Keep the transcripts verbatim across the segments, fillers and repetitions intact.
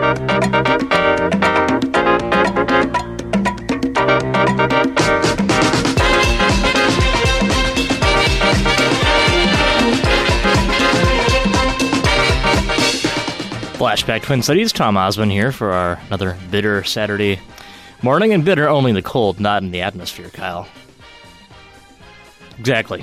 Flashback Twin Cities, Tom Osmond here for our another bitter Saturday morning, and bitter only in the cold, not in the atmosphere, Kyle. Exactly.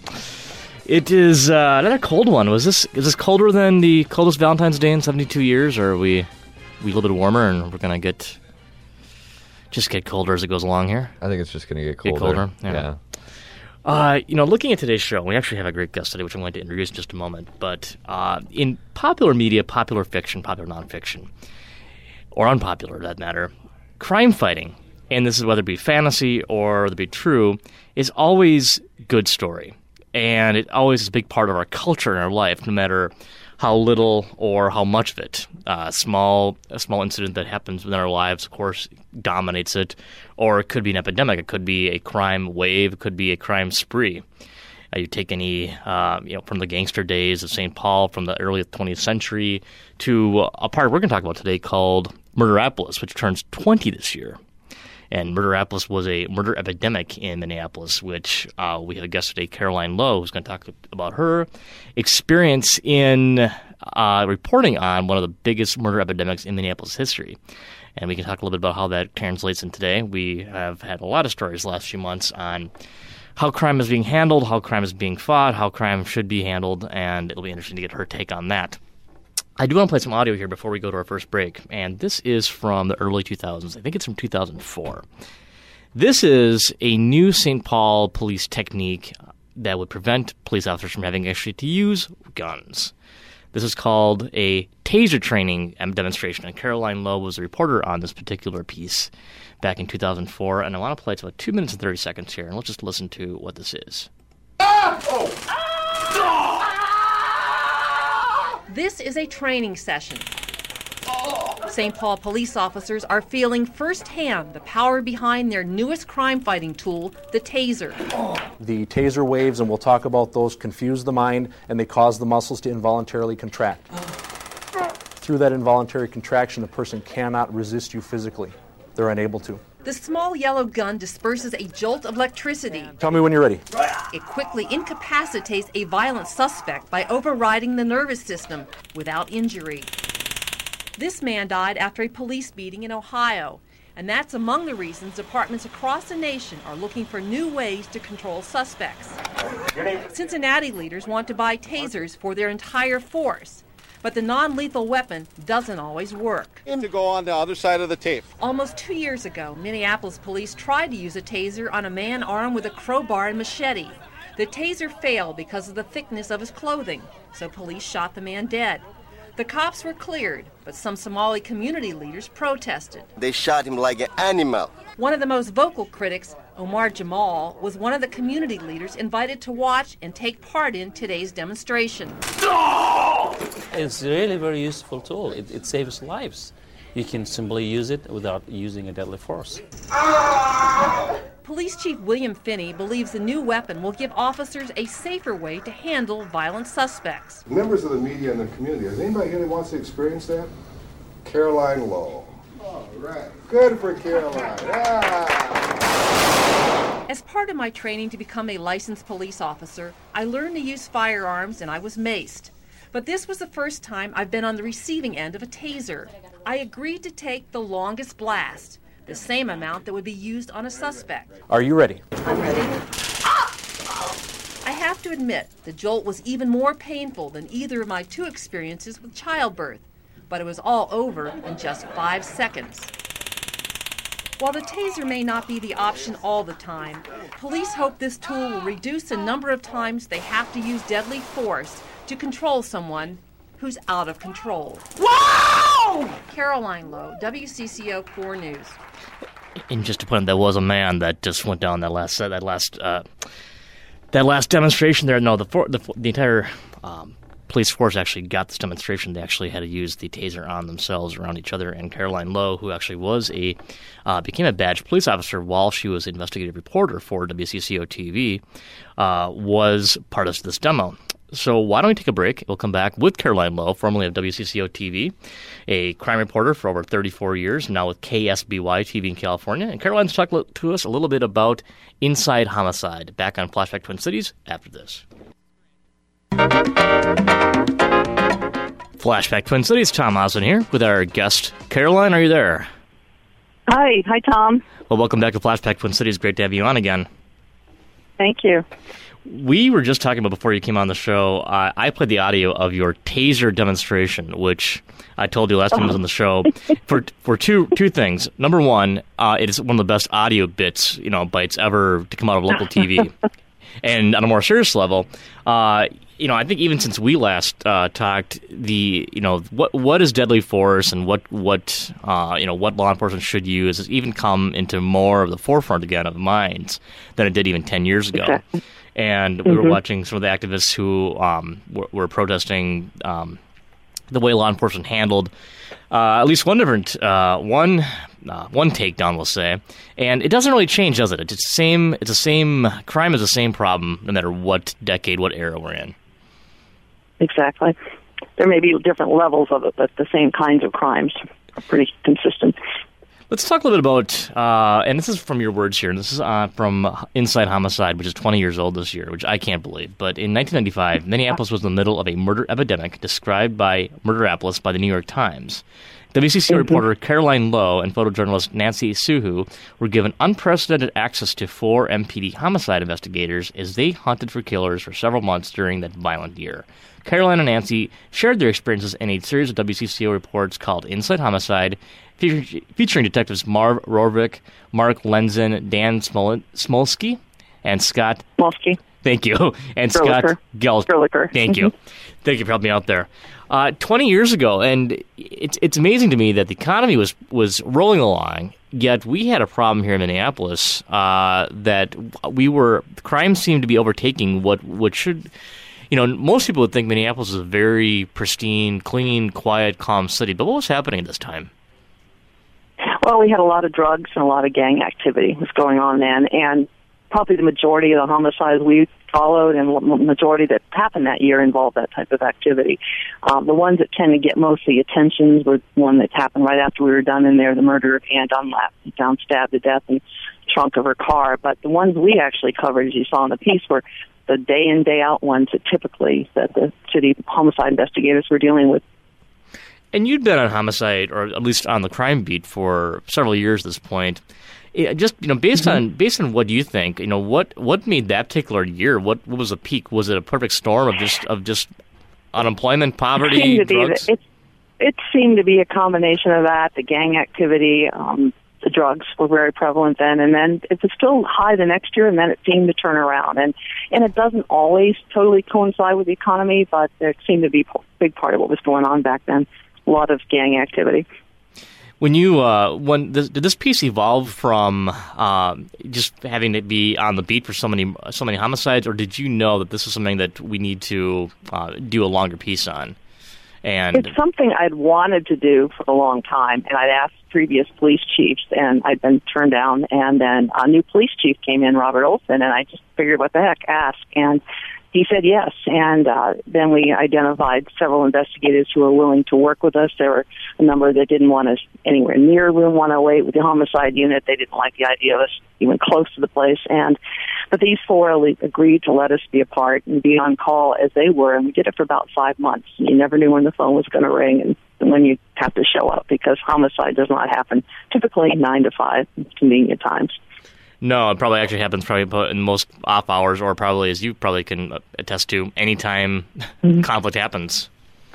It is uh, another cold one. Was this is this colder than the coldest Valentine's Day in seventy-two years, or are we we a little bit warmer and we're gonna get just get colder as it goes along here? I think it's just gonna get colder. Get colder, yeah. yeah. Uh, you know, looking at today's show, we actually have a great guest today, which I'm going to introduce in just a moment. But uh, in popular media, popular fiction, popular nonfiction, or unpopular, for that matter, crime fighting, and this is whether it be fantasy or whether it be true, is always good story. And it always is a big part of our culture and our life, no matter how little or how much of it. Uh, small, a small incident that happens within our lives, of course, dominates it. Or it could be an epidemic. It could be a crime wave. It could be a crime spree. Uh, you take any, uh, you know, from the gangster days of Saint Paul, from the early twentieth century, to a part we're going to talk about today called Murderapolis, which turns twenty this year. And Murderapolis was a murder epidemic in Minneapolis, which uh, we have a guest today, Caroline Lowe, who's going to talk about her experience in uh, reporting on one of the biggest murder epidemics in Minneapolis history. And we can talk a little bit about how that translates in today. We have had a lot of stories the last few months on how crime is being handled, how crime is being fought, how crime should be handled, and it'll be interesting to get her take on that. I do want to play some audio here before we go to our first break, and this is from the early two thousands. I think it's from two thousand four. This is a new Saint Paul police technique that would prevent police officers from having actually to use guns. This is called a taser training demonstration, and Caroline Lowe was a reporter on this particular piece back in two thousand four, and I want to play it about two minutes and thirty seconds here, and let's just listen to what this is. Ah! Oh! Ah! This is a training session. Saint Paul police officers are feeling firsthand the power behind their newest crime-fighting tool, the taser. The taser waves, and we'll talk about those, confuse the mind, and they cause the muscles to involuntarily contract. Through that involuntary contraction, a person cannot resist you physically. They're unable to. The small yellow gun disperses a jolt of electricity. Tell me when you're ready. It quickly incapacitates a violent suspect by overriding the nervous system without injury. This man died after a police beating in Ohio, and that's among the reasons departments across the nation are looking for new ways to control suspects. Cincinnati leaders want to buy tasers for their entire force, but the non-lethal weapon doesn't always work. To go on the other side of the tape. Almost two years ago, Minneapolis police tried to use a taser on a man armed with a crowbar and machete. The taser failed because of the thickness of his clothing, so police shot the man dead. The cops were cleared, but some Somali community leaders protested. They shot him like an animal. One of the most vocal critics, Omar Jamal, was one of the community leaders invited to watch and take part in today's demonstration. It's really a very useful tool. It, it saves lives. You can simply use it without using a deadly force. Police Chief William Finney believes the new weapon will give officers a safer way to handle violent suspects. Members of the media and the community, is anybody here that wants to experience that? Caroline Lowe. All right. Good for Caroline. Ah. As part of my training to become a licensed police officer, I learned to use firearms and I was maced. But this was the first time I've been on the receiving end of a taser. I agreed to take the longest blast, the same amount that would be used on a suspect. Are you ready? I'm ready. I have to admit, the jolt was even more painful than either of my two experiences with childbirth, but it was all over in just five seconds. While the taser may not be the option all the time, police hope this tool will reduce the number of times they have to use deadly force to control someone who's out of control. Wow! Caroline Lowe, W C C O four News. And just to put in, there was a man that just went down that last that last uh, that last demonstration there. No, the for, the, the entire um, police force actually got this demonstration. They actually had to use the taser on themselves around each other. And Caroline Lowe, who actually was a uh, became a badge police officer while she was an investigative reporter for W C C O T V, uh, was part of this demo. So why don't we take a break? We'll come back with Caroline Lowe, formerly of W C C O T V, a crime reporter for over thirty-four years, now with K S B Y T V in California. And Caroline's talking to us a little bit about Inside Homicide. Back on Flashback Twin Cities after this. Flashback Twin Cities, Tom Osmond here with our guest, Caroline. Are you there? Hi. Hi, Tom. Well, welcome back to Flashback Twin Cities. Great to have you on again. Thank you. We were just talking about before you came on the show, uh, I played the audio of your taser demonstration, which I told you last time I was on the show, for for two two things. Number one, uh, it is one of the best audio bits, you know, bites ever to come out of local T V. And on a more serious level, uh, you know, I think even since we last uh, talked, the you know what what is deadly force and what what uh, you know what law enforcement should use has even come into more of the forefront again of minds than it did even ten years ago. Exactly. And we mm-hmm. were watching some of the activists who um, were, were protesting um, the way law enforcement handled uh, at least one different uh, one uh, one takedown, we'll say. And it doesn't really change, does it? It's the same. It's the same. Crime is the same problem, no matter what decade, what era we're in. Exactly. There may be different levels of it, but the same kinds of crimes are pretty consistent. Let's talk a little bit about, uh, and this is from your words here, and this is uh, from Inside Homicide, which is twenty years old this year, which I can't believe. But in nineteen ninety-five, Minneapolis was in the middle of a murder epidemic described by Murderapolis by the New York Times. W C C mm-hmm. reporter Caroline Lowe and photojournalist Nancy Suhu were given unprecedented access to four M P D homicide investigators as they hunted for killers for several months during that violent year. Caroline and Nancy shared their experiences in a series of W C C O reports called Inside Homicide, featuring, featuring detectives Marv Rorvik, Mark Lenzen, Dan Smol- Smolsky, and Scott... Smolsky. Thank you. And Gerlicher. Scott Gel- Gerlicher. Thank you. Thank you for helping me out there. Uh, twenty years ago, and it's it's amazing to me that the economy was, was rolling along, yet we had a problem here in Minneapolis uh, that we were... Crime seemed to be overtaking what, what should... You know, most people would think Minneapolis is a very pristine, clean, quiet, calm city. But what was happening at this time? Well, we had a lot of drugs and a lot of gang activity was going on then. And probably the majority of the homicides we followed and the majority that happened that year involved that type of activity. Um, the ones that tend to get most of the attention were one that happened right after we were done in there, the murder of Ann Dunlap, found stabbed to death in the trunk of her car. But the ones we actually covered, as you saw in the piece, were the day in, day out ones that typically that the city homicide investigators were dealing with. And you'd been on homicide, or at least on the crime beat, for several years at this point. It just, you know, based mm-hmm. on based on what you think, you know, what what made that particular year? What, what was the peak? Was it a perfect storm of just of just unemployment, poverty, it drugs? The, it, it seemed to be a combination of that, the gang activity. Um, The drugs were very prevalent then, and then it was still high the next year, and then it seemed to turn around. And, and it doesn't always totally coincide with the economy, but it seemed to be a big part of what was going on back then, a lot of gang activity. When you, uh, when this, did this piece evolve from uh, just having to be on the beat for so many, so many homicides, or did you know that this is something that we need to uh, do a longer piece on? And it's something I'd wanted to do for a long time, and I'd asked previous police chiefs, and I'd been turned down. And then a new police chief came in, Robert Olson, and I just figured, what the heck, ask. And he said yes, and uh, then we identified several investigators who were willing to work with us. There were a number that didn't want us anywhere near Room one oh eight with the homicide unit. They didn't like the idea of us even close to the place. And but these four agreed to let us be a part and be on call as they were, and we did it for about five months. You never knew when the phone was going to ring and when you have to show up, because homicide does not happen typically nine to five, convenient times. No, it probably actually happens probably in most off hours, or probably, as you probably can attest to, anytime mm-hmm. conflict happens.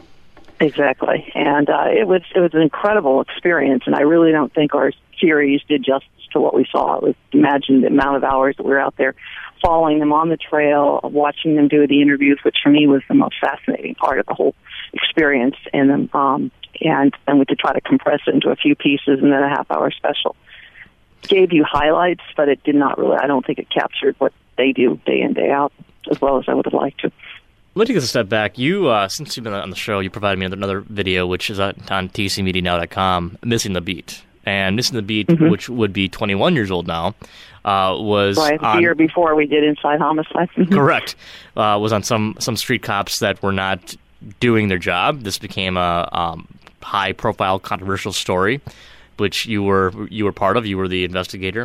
Exactly, and uh, it was it was an incredible experience, and I really don't think our series did justice to what we saw. It was, imagine the amount of hours that we were out there following them on the trail, watching them do the interviews, which for me was the most fascinating part of the whole experience. And um, and then we could try to compress it into a few pieces and then a half-hour special. Gave you highlights, but it did not really, I don't think it captured what they do day in, day out as well as I would have liked to. Let me take a step back. You, uh, since you've been on the show, you provided me another video, which is on T C Media Now dot com, Missing the Beat. and Missing the Beat, Mhm. which would be twenty-one years old now, uh, was Right, on, the year before we did Inside Homicide. correct, uh, was on some some street cops that were not doing their job. This became a um, high-profile, controversial story, which you were you were part of. You were the investigator,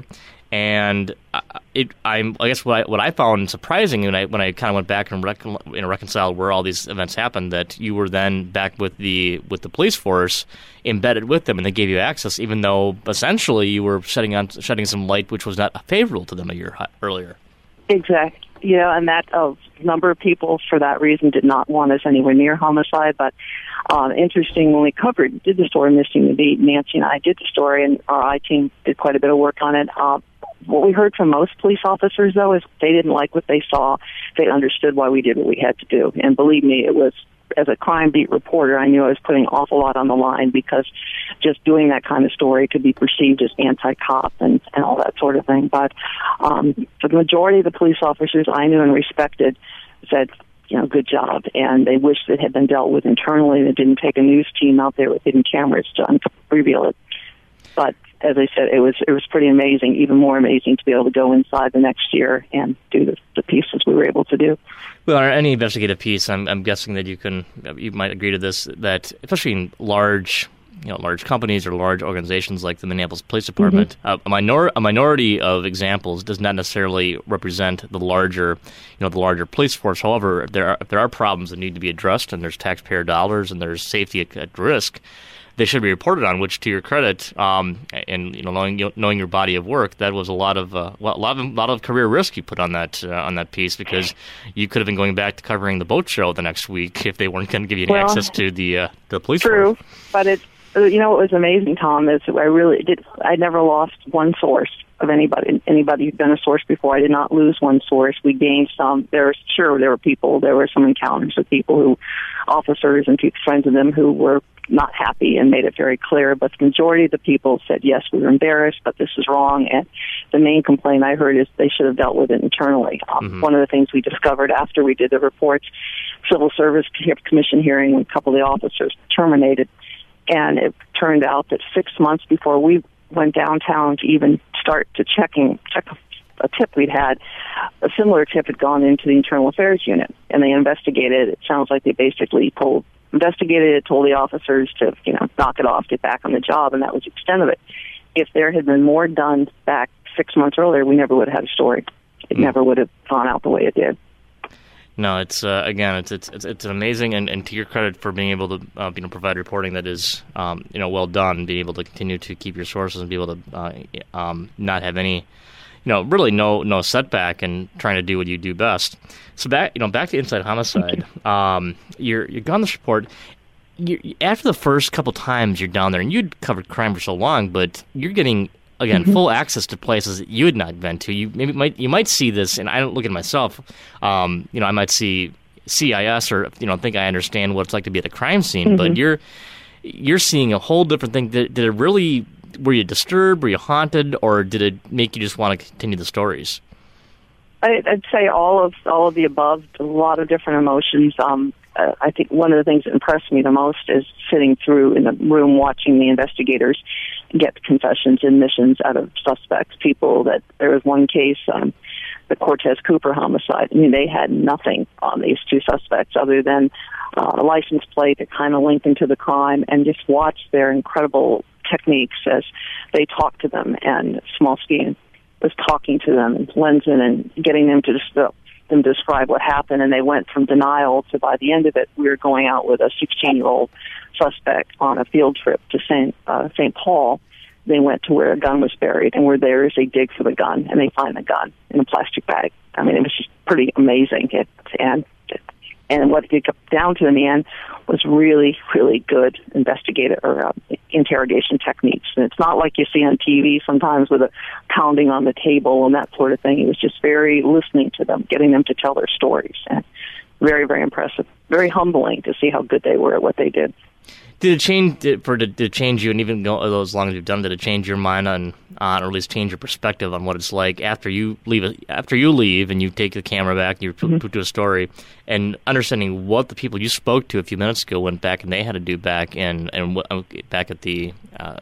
and it. I'm. I guess what I, what I found surprising when I when I kind of went back and recon, you know, reconciled where all these events happened, that you were then back with the with the police force, embedded with them, and they gave you access, even though essentially you were shedding on shedding some light which was not favorable to them a year earlier. Exactly. Yeah, and that a uh, number of people for that reason did not want us anywhere near homicide. But um, interesting, when we covered, did the story Missing the Beat, Nancy and I did the story, and our I team did quite a bit of work on it. Uh, what we heard from most police officers, though, is they didn't like what they saw. They understood why we did what we had to do. And believe me, it was, as a crime beat reporter, I knew I was putting an awful lot on the line, because just doing that kind of story could be perceived as anti-cop and, and all that sort of thing. But um, for the majority of the police officers I knew and respected said, you know, good job, and they wished it had been dealt with internally, and it didn't take a news team out there with hidden cameras to un- reveal it. But as I said, it was it was pretty amazing, even more amazing to be able to go inside the next year and do the, the pieces we were able to do. Well, on any investigative piece, I'm, I'm guessing that you can, you might agree to this, that especially in large, you know, large companies or large organizations like the Minneapolis Police Department, mm-hmm. uh, a, minor, a minority of examples does not necessarily represent the larger, you know, the larger police force. However, if there are, if there are problems that need to be addressed, and there's taxpayer dollars and there's safety at, at risk, they should be reported on. Which, to your credit, um, and you know, knowing knowing your body of work, that was a lot of uh, a lot of a lot of career risk you put on that uh, on that piece, because you could have been going back to covering the boat show the next week if they weren't going to give you any well, access to the uh, the police true, force. But it, you know, what was amazing, Tom, is I really did. I never lost one source of anybody. Anybody who'd been a source before, I did not lose one source. We gained some. There was sure there were people. There were some encounters with people who, officers and people, friends of them, who were not happy and made it very clear, but the majority of the people said, yes, we were embarrassed, but this is wrong. And the main complaint I heard is they should have dealt with it internally. Um, mm-hmm. One of the things we discovered after we did the reports, Civil Service Commission hearing, a couple of the officers terminated, and it turned out that six months before we went downtown to even start to checking, check a tip we'd had, a similar tip had gone into the Internal Affairs Unit, and they investigated. It sounds like they basically told investigated it, told the officers to, you know, knock it off, get back on the job, and that was the extent of it. If there had been more done back six months earlier, we never would have had a story. It mm. never would have gone out the way it did. No, it's uh, again, it's it's it's, it's amazing, and, and to your credit for being able to uh, you know, provide reporting that is um, you know, well done, being able to continue to keep your sources and be able to uh, um, not have any, you know, really no no setback, and trying to do what you do best. So back, you know, back to Inside Homicide. Um, you're you're on this report. You, after the first couple times you're down there, and you'd covered crime for so long, but you're getting again mm-hmm. full access to places that you had not been to. You maybe might you might see this, and I don't look at myself. Um, you know, I might see C I S, or you know, think I understand what it's like to be at a crime scene, mm-hmm. but you're you're seeing a whole different thing. Did, did it really? Were you disturbed? Were you haunted? Or did it make you just want to continue the stories? I'd say all of all of the above. A lot of different emotions. Um, uh, I think one of the things that impressed me the most is sitting through in the room watching the investigators get confessions and admissions out of suspects. People that there was one case, um, the Cortez Cooper homicide. I mean, they had nothing on these two suspects other than uh, a license plate that kind of linked into the crime, and just watch their incredible techniques as they talk to them. And Smolsky was talking to them, and Lenzen, and getting them to just, uh, them to describe what happened. And they went from denial to, by the end of it, we were going out with a sixteen-year-old suspect on a field trip to Saint uh, Saint Paul. They went to where a gun was buried, and where there is they dig for the gun, and they find the gun in a plastic bag. I mean, it was just pretty amazing. It, and and what it got down to in the end was really, really good investigative or uh, interrogation techniques. And it's not like you see on T V sometimes with a pounding on the table and that sort of thing. It was just very listening to them, getting them to tell their stories. And very, very impressive. Very humbling to see how good they were at what they did. Did it change did, for did it change you, and even though as long as you've done, did it change your mind on, on, or at least change your perspective on what it's like after you leave? After you leave, and you take the camera back, and you mm-hmm. put to a story, and understanding what the people you spoke to a few minutes ago went back and they had to do back, and and back at the uh,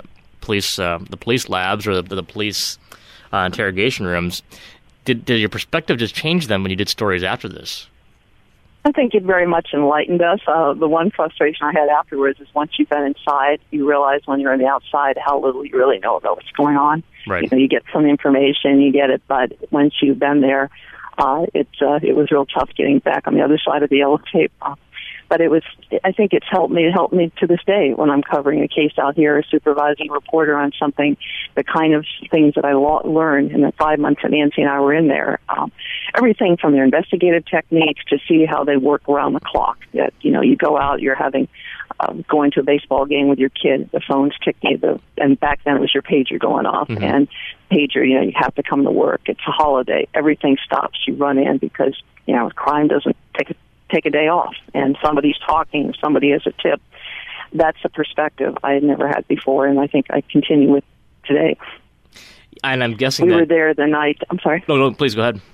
police uh, the police labs or the, the police uh, interrogation rooms. Did did your perspective just change then when you did stories after this? I think it very much enlightened us. Uh, the one frustration I had afterwards is once you've been inside, you realize when you're on the outside how little you really know about what's going on. Right. You know, you get some information, you get it, but once you've been there, uh, it uh, it was real tough getting back on the other side of the yellow tape. Uh, but it was, I think it's helped me, it helped me to this day when I'm covering a case out here, a supervising reporter on something, the kind of things that I lo- learned in the five months that Nancy and I were in there. Um, everything from their investigative techniques to see how they work around the clock. That, you know, you go out, you're having, um, going to a baseball game with your kid, the phone's ticking, the, and back then it was your pager going off, mm-hmm. and pager, you know, you have to come to work. It's a holiday. Everything stops. You run in because, you know, crime doesn't take a take a day off, and somebody's talking, somebody has a tip. That's a perspective I had never had before, and I think I continue with today. And I'm guessing we that... were there the night. I'm sorry. No, no, please go ahead.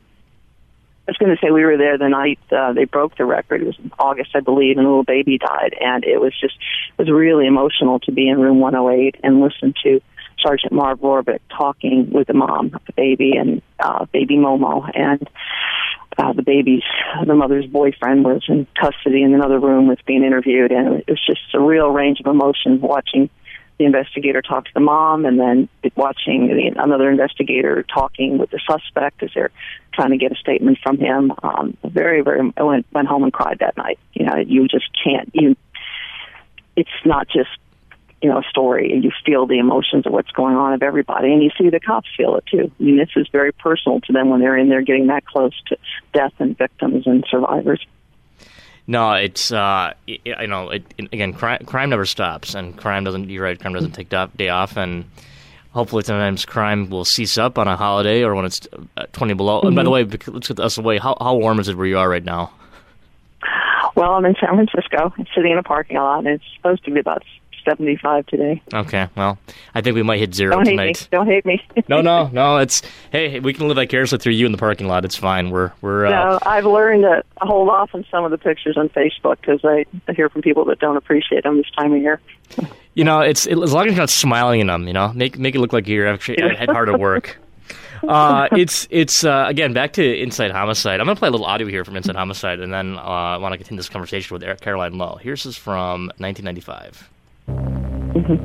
I was going to say we were there the night uh, they broke the record. It was in August, I believe, and a little baby died, and it was just it was really emotional to be in room one oh eight and listen to Sergeant Marv Rohrbeck talking with the mom of the baby and uh, baby Momo, and uh, the baby's, the mother's boyfriend was in custody in another room, was being interviewed, and it was just a real range of emotion watching the investigator talk to the mom, and then watching the, another investigator talking with the suspect as they're trying to get a statement from him. Um, very, very, I went, went home and cried that night. You know, you just can't, you, it's not just, you know, a story, and you feel the emotions of what's going on of everybody, and you see the cops feel it too. I mean, this is very personal to them when they're in there getting that close to death and victims and survivors. No, it's, uh, you know, it, again, crime, crime never stops, and crime doesn't, you're right, crime doesn't take day off, and hopefully sometimes crime will cease up on a holiday or when it's twenty below. Mm-hmm. And by the way, let's get us away, how, how warm is it where you are right now? Well, I'm in San Francisco. I'm sitting in a parking lot, and it's supposed to be about seventy-five today. Okay, well, I think we might hit zero Don't hate tonight. Me. Don't hate me. no, no, no. It's hey, we can live vicariously through you in the parking lot. It's fine. We're we're. Uh, no, I've learned to hold off on some of the pictures on Facebook because I, I hear from people that don't appreciate them this time of year. You know, it's it, as long as you're not smiling in them. You know, make make it look like you're actually had hard at work. Uh, it's it's uh, again back to Inside Homicide. I'm gonna play a little audio here from Inside Homicide, and then uh, I want to continue this conversation with Eric Caroline Lowe. Here's this from nineteen ninety-five. Mm-hmm.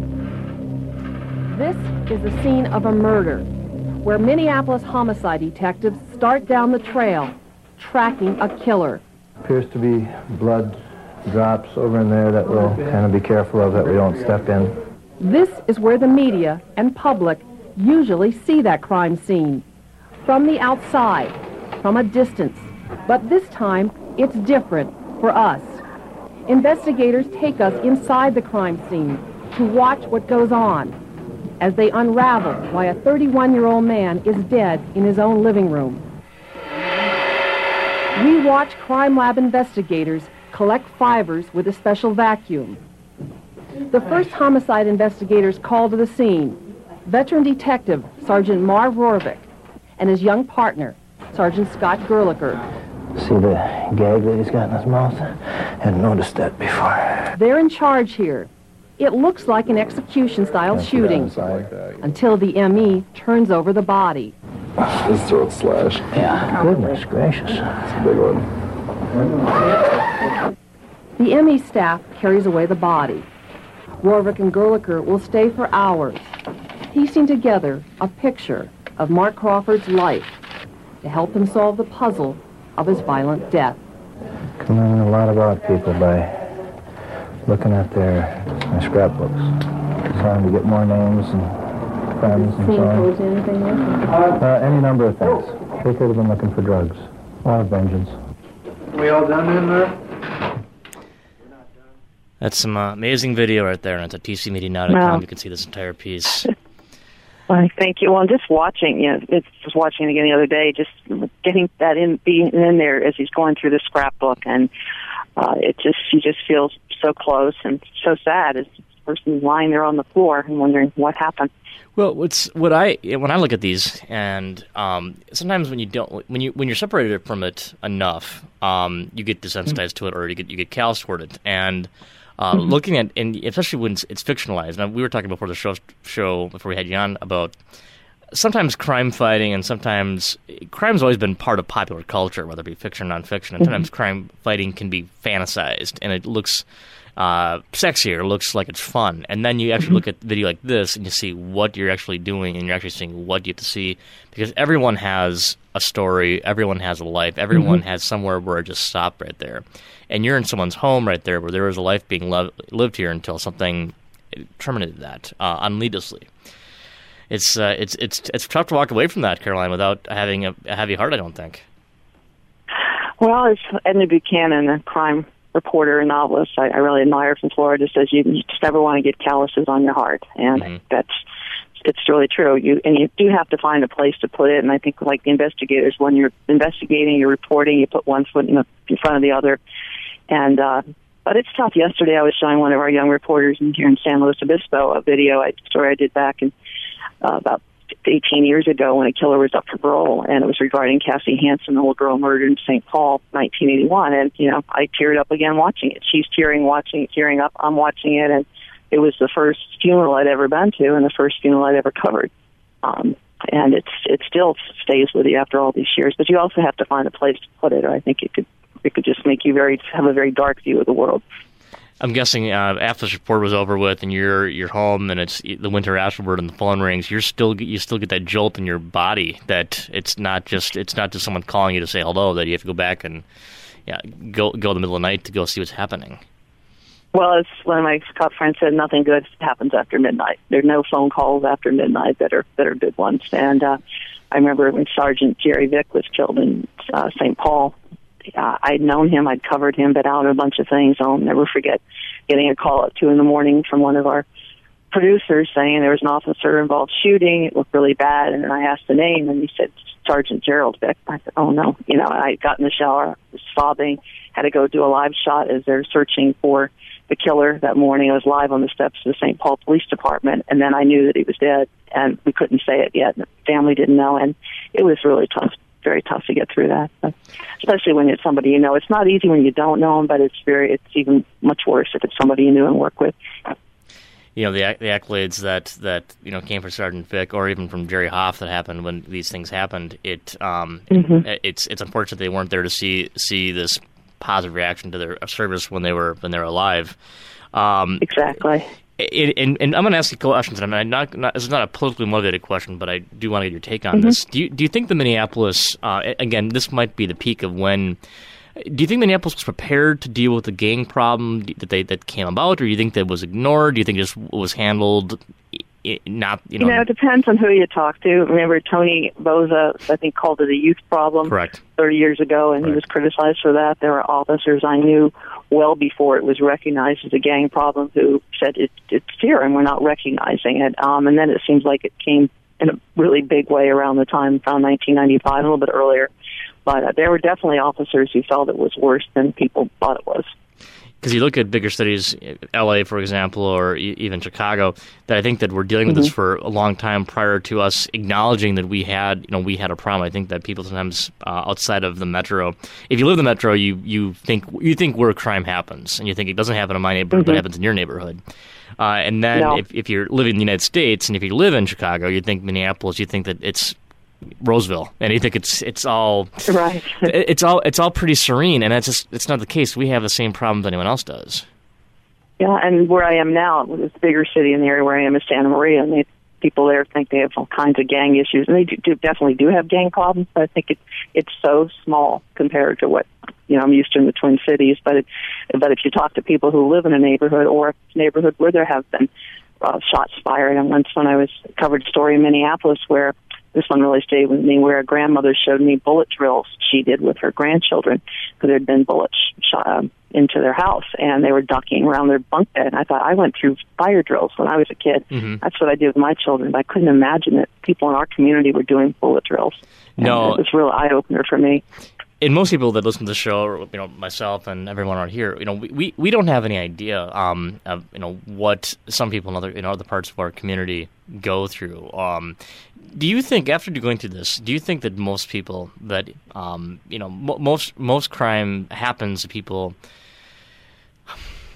This is the scene of a murder, where Minneapolis homicide detectives start down the trail, tracking a killer. Appears to be blood drops over in there that we'll kind of be careful of, that we don't step in. This is where the media and public usually see that crime scene. From the outside, from a distance. But this time, it's different for us. Investigators take us inside the crime scene to watch what goes on as they unravel why a thirty-one-year-old man is dead in his own living room. We watch crime lab investigators collect fibers with a special vacuum. The first homicide investigators called to the scene, veteran detective Sergeant Marv Rohrbeck and his young partner, Sergeant Scott Gerlicher. See the gag that he's got in his mouth? Hadn't noticed that before. They're in charge here. It looks like an execution-style shooting until the M E turns over the body. His throat slashed. Yeah. Goodness gracious. It's a big one. The M E staff carries away the body. Rohrbeck and Gerlicher will stay for hours, piecing together a picture of Mark Crawford's life to help them solve the puzzle of his violent death. Can learn a lot about people by looking at their, their scrapbooks, trying to get more names and friends and so on. Anything else? Uh, any number of things. They could have been looking for drugs or vengeance. We all done in there? That's some uh, amazing video right there, and it's at T C media now dot com. Wow. You can see this entire piece. Well, thank you. Well, just watching, you know, it's just watching it again the other day, just getting that in, being in there as he's going through the scrapbook, and uh, it just, you just feel so close and so sad as the person lying there on the floor and wondering what happened. Well, what's what I when I look at these, and um, sometimes when you don't, when you when you're separated from it enough, um, you get desensitized mm-hmm. to it, or you get you get callous toward it, and Uh, Mm-hmm. Looking at, and especially when it's, it's fictionalized. Now, we were talking before the show, show before we had you on about sometimes crime fighting, and sometimes crime's always been part of popular culture, whether it be fiction or nonfiction. And sometimes crime fighting can be fantasized, and it looks uh, sexier, looks like it's fun. And then you actually look at video like this, and you see what you're actually doing, and you're actually seeing what you have to see, because everyone has a story, everyone has a life, everyone has somewhere where it just stopped right there. And you're in someone's home right there where there was a life being lo- lived here until something terminated that uh, unneedlessly. It's uh, it's it's it's tough to walk away from that, Caroline, without having a, a heavy heart, I don't think. Well, it's Edna Buchanan, a crime reporter and novelist I, I really admire from Florida, says you, you just never want to get calluses on your heart, and mm-hmm. that's it's really true. You and you do have to find a place to put it. And I think, like the investigators, when you're investigating, you're reporting, you put one foot in, the, in front of the other, and. uh But it's tough. Yesterday, I was showing one of our young reporters in here in San Luis Obispo a video, a story I did back in uh, about eighteen years ago when a killer was up for parole, and it was regarding Cassie Hansen, the little girl murdered in Saint Paul, nineteen eighty-one. And you know, I teared up again watching it. She's tearing, watching it, tearing up. I'm watching it, and it was the first funeral I'd ever been to, and the first funeral I'd ever covered. Um, and it's it still stays with you after all these years. But you also have to find a place to put it, or I think it could. It could just make you very have a very dark view of the world. I'm guessing uh, after this report was over with, and you're you're home, and it's the winter afterward, and the phone rings. You're still you still get that jolt in your body that it's not just it's not just someone calling you to say hello. That you have to go back and yeah go go in the middle of the night to go see what's happening. Well, as one of my cop friends said, nothing good happens after midnight. There are no phone calls after midnight that are that are good ones. And uh, I remember when Sergeant Jerry Vick was killed in uh, Saint Paul. Uh, I'd known him, I'd covered him, been out a bunch of things. I'll never forget getting a call at two in the morning from one of our producers saying there was an officer involved shooting. It looked really bad, and then I asked the name, and he said Sergeant Gerald Vick. I said, "Oh no!" You know, I got in the shower, was sobbing, had to go do a live shot as they're searching for the killer that morning. I was live on the steps of the Saint Paul Police Department, and then I knew that he was dead, and we couldn't say it yet. The family didn't know, and it was really tough. Very tough to get through that, but especially when it's somebody you know. It's not easy when you don't know them, but it's very, it's even much worse if it's somebody you knew and work with. You know, the the accolades that, that you know came from Sergeant Vick, or even from Jerry Hoff, that happened when these things happened. It um, mm-hmm. it, it's it's unfortunate they weren't there to see see this positive reaction to their service when they were when they were alive. Um, exactly. It, and, and I'm going to ask you questions. And I'm not, not, this is not a politically motivated question, but I do want to get your take on mm-hmm. this. Do you, do you think the Minneapolis, uh, again, this might be the peak of when, do you think Minneapolis was prepared to deal with the gang problem that they that came about, or do you think that was ignored? Do you think it just was handled it, not, you know? You know, it depends on who you talk to. Remember, Tony Boza, I think, called it a youth problem. Correct. thirty years ago, and Correct. He was criticized for that. There were officers I knew well before it was recognized as a gang problem who said it, it's fear and we're not recognizing it. Um, and then it seems like it came in a really big way around the time, around nineteen ninety-five, a little bit earlier. But uh, there were definitely officers who felt it was worse than people thought it was. Because you look at bigger cities, L A, for example, or e- even Chicago, that I think that we're dealing with mm-hmm. this for a long time prior to us acknowledging that we had, you know, we had a problem. I think that people sometimes uh, outside of the metro, if you live in the metro, you, you think you think where crime happens, and you think it doesn't happen in my neighborhood, mm-hmm. but it happens in your neighborhood. Uh, and then no. if, if you're living in the United States, and if you live in Chicago, you think Minneapolis, you think that it's Roseville, and you think it's it's all right. it's all it's all pretty serene, and that's just it's not the case. We have the same problems anyone else does. Yeah, and where I am now, it's a bigger city in the area where I am is Santa Maria, and they, people there think they have all kinds of gang issues, and they do, do definitely do have gang problems. But I think it it's so small compared to what you know I'm used to in the Twin Cities. But it, but if you talk to people who live in a neighborhood or a neighborhood where there have been uh, shots fired, and once when I was covered a story in Minneapolis where this one really stayed with me, where a grandmother showed me bullet drills she did with her grandchildren, because there had been bullets shot um, into their house, and they were ducking around their bunk bed. And I thought, I went through fire drills when I was a kid. Mm-hmm. That's what I did with my children. But I couldn't imagine that people in our community were doing bullet drills. No, and it was a real eye-opener for me. And most people that listen to the show, or, you know, myself and everyone around here, you know, we, we, we don't have any idea, um, of, you know, what some people in other in other parts of our community go through. Um, do you think, after going through this, do you think that most people that, um, you know, mo- most most crime happens to people?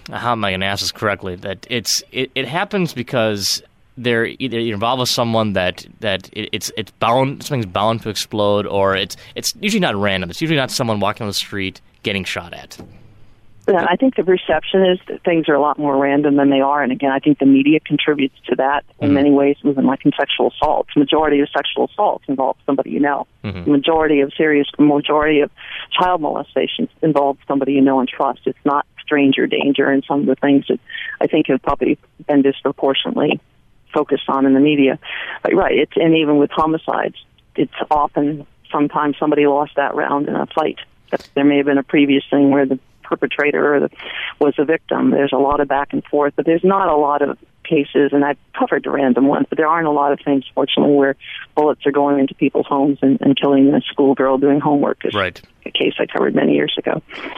how am I going to ask this correctly? That it's it, it happens because they're either you're involved with someone that that it, it's it's bound something's bound to explode, or it's it's usually not random. It's usually not someone walking on the street getting shot at. Yeah, I think the perception is that things are a lot more random than they are. And again, I think the media contributes to that in mm-hmm. many ways, even like in sexual assaults. The majority of sexual assaults involve somebody you know. Mm-hmm. The majority of serious, majority of child molestations involve somebody you know and trust. It's not stranger danger, and some of the things that I think have probably been disproportionately focused on in the media. But right, it's, and even with homicides, it's often, sometimes somebody lost that round in a fight. There may have been a previous thing where the perpetrator or the, was the victim. There's a lot of back and forth, but there's not a lot of cases, and I've covered the random ones, but there aren't a lot of things, fortunately, where bullets are going into people's homes and, and killing a schoolgirl doing homework. Right. A case I covered many years ago.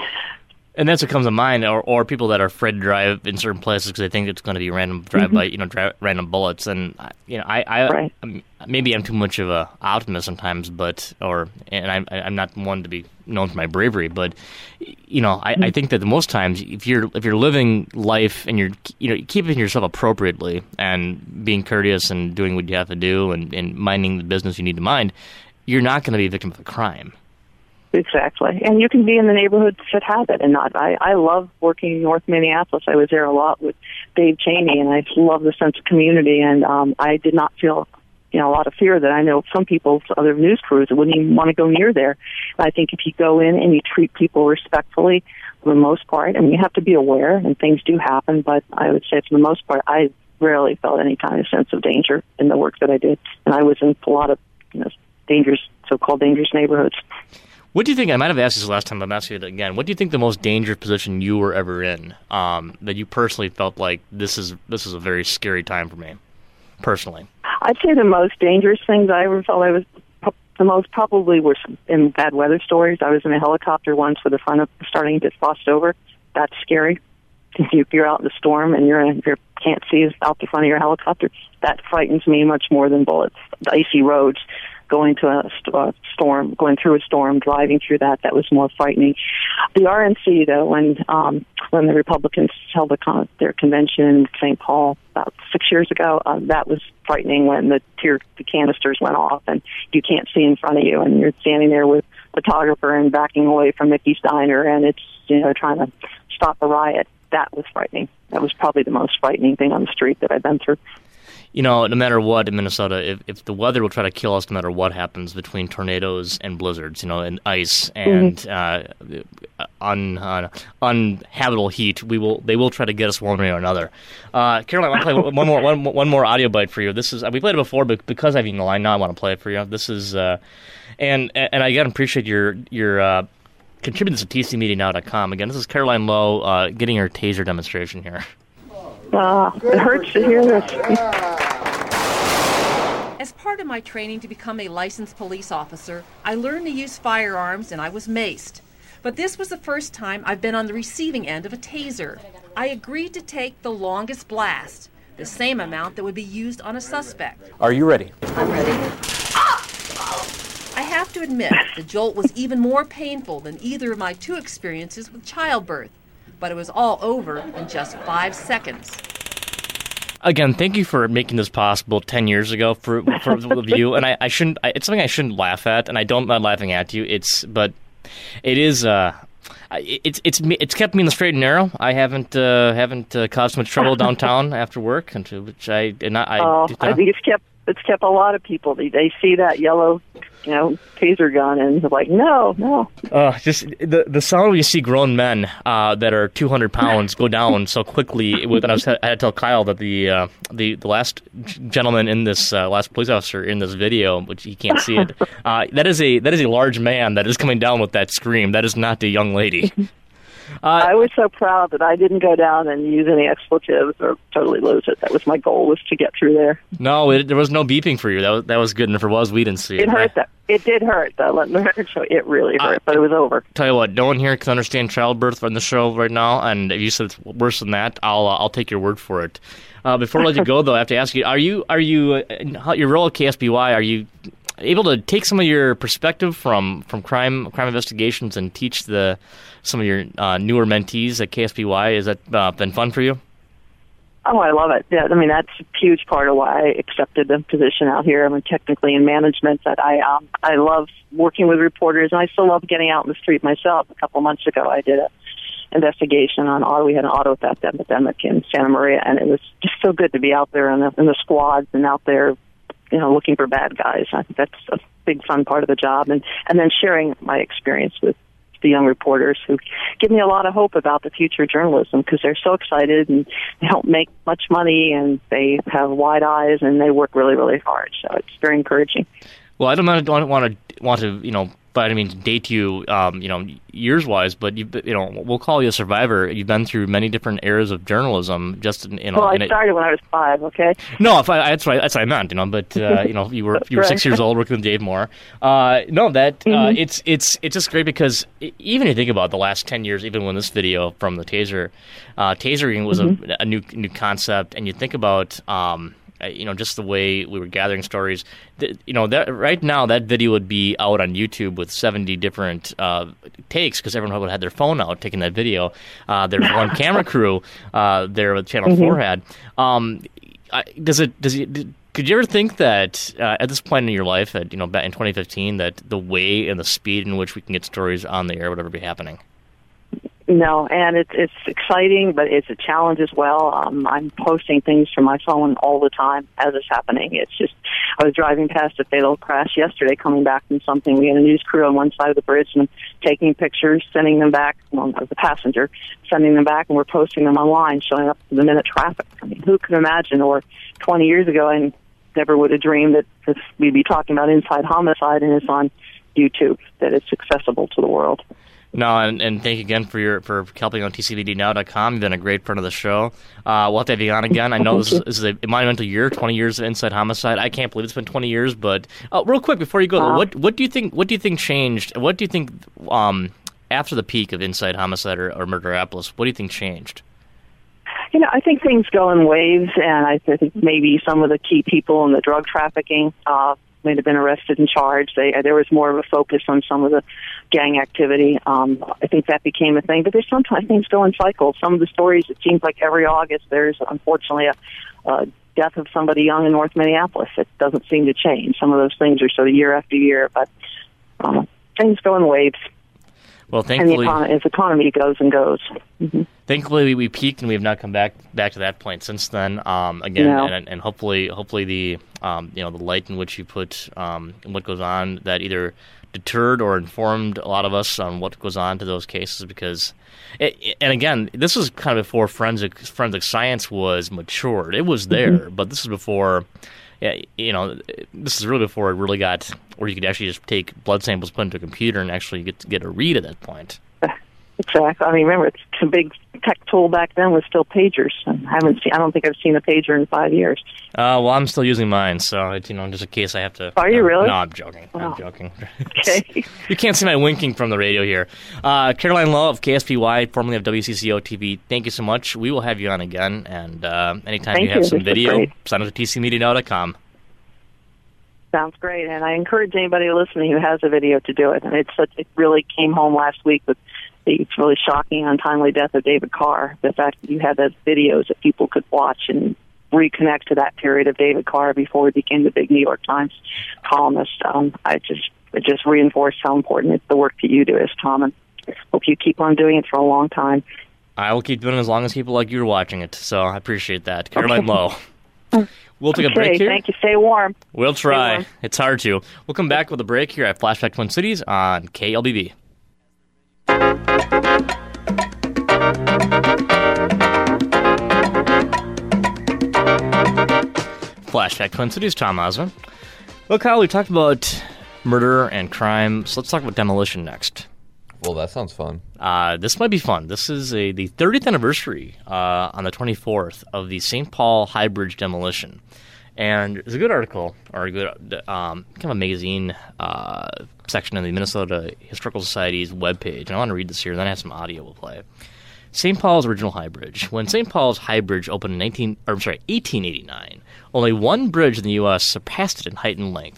And that's what comes to mind, or, or people that are afraid to drive in certain places because they think it's going to be random drive-by, mm-hmm. you know, dri- random bullets. And you know, I, I right. I'm, maybe I'm too much of a optimist sometimes, but or and I'm I'm not one to be known for my bravery, but you know, I, mm-hmm. I think that most times if you're if you're living life and you're you know keeping yourself appropriately and being courteous and doing what you have to do and, and minding the business you need to mind, you're not going to be a victim of a crime. Exactly. And you can be in the neighborhoods that have it and not. I, I love working in North Minneapolis. I was there a lot with Dave Cheney, and I love the sense of community, and um, I did not feel, you know, a lot of fear that I know some people, other news crews, wouldn't even want to go near there. I think if you go in and you treat people respectfully, for the most part, I mean, you have to be aware, and things do happen, but I would say for the most part, I rarely felt any kind of sense of danger in the work that I did, and I was in a lot of, you know, dangerous, so-called dangerous neighborhoods. What do you think, I might have asked this last time, but I'm asking it again, what do you think the most dangerous position you were ever in, um, that you personally felt like this is this is a very scary time for me, personally? I'd say the most dangerous things I ever felt I was, the most probably were in bad weather stories. I was in a helicopter once with the front of starting to get frost over. That's scary. If you're out in the storm and you're in, you can't see out the front of your helicopter, that frightens me much more than bullets. The icy roads, going to a st- uh, storm, going through a storm, driving through that, that was more frightening. The R N C, though, when um, when the Republicans held a con- their convention in Saint Paul about six years ago, uh, that was frightening when the tear the canisters went off and you can't see in front of you, and you're standing there with a photographer and backing away from Mickey's Diner, and it's, you know, trying to stop a riot. That was frightening. That was probably the most frightening thing on the street that I've been through. You know, no matter what in Minnesota, if, if the weather will try to kill us no matter what happens between tornadoes and blizzards, you know, and ice and mm-hmm. uh, un, uh, unhabitable heat, we will they will try to get us one way or another. Uh, Caroline, I want to play one more one, one more audio bite for you. This is we played it before, but because I have you in the line now, I want to play it for you. This is uh, and and I again appreciate your your uh, contributing to T C media now dot com. Again, this is Caroline Lowe uh, getting her taser demonstration here. Uh, it hurts to hear this. As part of my training to become a licensed police officer, I learned to use firearms and I was maced. But this was the first time I've been on the receiving end of a taser. I agreed to take the longest blast, the same amount that would be used on a suspect. Are you ready? I'm ready. I have to admit, the jolt was even more painful than either of my two experiences with childbirth. But it was all over in just five seconds. Again, thank you for making this possible ten years ago for for the view. And I, I shouldn't. I, it's something I shouldn't laugh at, and I don't. I'm not laughing at you. It's but it is. Uh, it's it's it's kept me in the straight and narrow. I haven't uh, haven't uh, caused much trouble downtown after work, and to which I and I. Oh, I, I think it's kept it's kept a lot of people. They, they see that yellow, you know, taser gun, and they're like, no, no. Uh, just the the sound when you see grown men uh, that are two hundred pounds go down so quickly. It was, and I, was, I had to tell Kyle that the uh, the the last gentleman in this uh, last police officer in this video, which he can't see it, uh, that is a that is a large man that is coming down with that scream. That is not a young lady. Uh, I was so proud that I didn't go down and use any expletives or totally lose it. That was my goal, was to get through there. No, it, there was no beeping for you. That was, that was good, and if it was, we didn't see it. It hurt. That it did hurt, though. Let the record show it really hurt, uh, but it was over. Tell you what, no one here can understand childbirth on the show right now, and if you said it's worse than that, I'll uh, I'll take your word for it. Uh, before I let you go, though, I have to ask you: Are you are you uh, your role at K S B Y? Are you able to take some of your perspective from, from crime crime investigations and teach the some of your uh, newer mentees at K S P Y. Has that uh, been fun for you? Oh, I love it. Yeah, I mean, that's a huge part of why I accepted the position out here. I'm technically in management. That I um, I love working with reporters, and I still love getting out in the street myself. A couple months ago, I did a investigation on auto. We had an auto theft epidemic in Santa Maria, and it was just so good to be out there in the, in the squads and out there, you know, looking for bad guys. I think that's a big fun part of the job, and and then sharing my experience with the young reporters who give me a lot of hope about the future of journalism, because they're so excited and they don't make much money and they have wide eyes and they work really, really hard. So it's very encouraging. Well, I don't, I don't want to want to you know. But I mean, date you, um, you know, years-wise. But you, you know, we'll call you a survivor. You've been through many different eras of journalism. Just in, you know, well, I in started a, when I was five. Okay. No, if I, that's what I, that's what I meant. You know, but uh, you know, you were you were right. six years old working with Dave Moore. Uh, no, that mm-hmm. uh, it's it's it's just great because even if you think about the last ten years, even when this video from the taser, uh, tasering was mm-hmm. a, a new new concept, and you think about. Um, You know, just the way we were gathering stories. You know, that right now that video would be out on YouTube with seventy different uh, takes because everyone would have had their phone out taking that video. Uh, there's one camera crew uh, there with Channel mm-hmm. four had. Um, does it? Does it? Could you ever think that uh, at this point in your life, at you know, back in twenty fifteen, that the way and the speed in which we can get stories on the air would ever be happening? No, and it's it's exciting, but it's a challenge as well. Um, I'm posting things from my phone all the time as it's happening. It's just, I was driving past a fatal crash yesterday, coming back from something. We had a news crew on one side of the bridge and taking pictures, sending them back, well, as a passenger, sending them back, and we're posting them online, showing up to the minute traffic. I mean, who could imagine? Or twenty years ago, I never would have dreamed that this, we'd be talking about Inside Homicide, and it's on YouTube, that it's accessible to the world. No, and, and thank you again for your for helping on T C V D now dot com. You've been a great friend of the show. Uh, we'll have to have you on again. I know this is, this is a monumental year, twenty years of Inside Homicide. I can't believe it's been twenty years. But uh, real quick before you go, wow. what what do you think? What do you think changed? What do you think um, after the peak of Inside Homicide or, or Murderapolis? What do you think changed? You know, I think things go in waves, and I think maybe some of the key people in the drug trafficking uh, may have been arrested and charged. They, there was more of a focus on some of the gang activity. Um, I think that became a thing. But there's sometimes things go in cycles. Some of the stories, it seems like every August there's unfortunately a, a death of somebody young in North Minneapolis. It doesn't seem to change. Some of those things are sort of year after year, but um, things go in waves. Well, thankfully, and the econ- as economy goes and goes. Mm-hmm. Thankfully, we, we peaked and we have not come back back to that point since then. Um, again, no. and, and hopefully, hopefully the um, you know the light in which you put um, what goes on that either deterred or informed a lot of us on what goes on to those cases. Because, it, it, and again, this was kind of before forensic forensic science was matured. It was there, mm-hmm. but this is before. Yeah, you know, this is really before it really got where you could actually just take blood samples, put into a computer, and actually get to get a read at that point. Exactly. I mean, remember, it's a big tech tool back then was still pagers. I haven't seen. I don't think I've seen a pager in five years. Uh, well, I'm still using mine, so it's, you know, just in case I have to. Are you uh, really? No, I'm joking. Wow. I'm joking. Okay. You can't see my winking from the radio here. Uh, Caroline Lowe of K S P Y, formerly of W C C O T V. Thank you so much. We will have you on again, and uh, anytime Thank you have you. some This video, sign up to T C media now dot com. Sounds great, and I encourage anybody listening who has a video to do it. And it's such, it really came home last week with the really shocking, untimely death of David Carr. The fact that you had those videos that people could watch and reconnect to that period of David Carr before he became the big New York Times columnist. Um, I just it just reinforced how important it's the work that you do is, Tom, and hope you keep on doing it for a long time. I will keep doing it as long as people like you are watching it. So I appreciate that, Caroline Lowe. We'll take okay, a break here. Thank you. Stay warm. We'll try. Warm. It's hard to. We'll come back with a break here at Flashback Twin Cities on K L B B. Flashback Twin Cities, Tom Osmond. Well, Kyle, we talked about murder and crime, so let's talk about demolition next. Well, that sounds fun. Uh, this might be fun. This is a the thirtieth anniversary uh, on the twenty-fourth of the Saint Paul High Bridge demolition. And it's a good article, or a good um, kind of a magazine uh, section in the Minnesota Historical Society's webpage. And I want to read this here, and then I have some audio we'll play. Saint Paul's original High Bridge. When Saint Paul's High Bridge opened in nineteen, or, I'm sorry, eighteen eighty-nine, only one bridge in the U S surpassed it in height and length.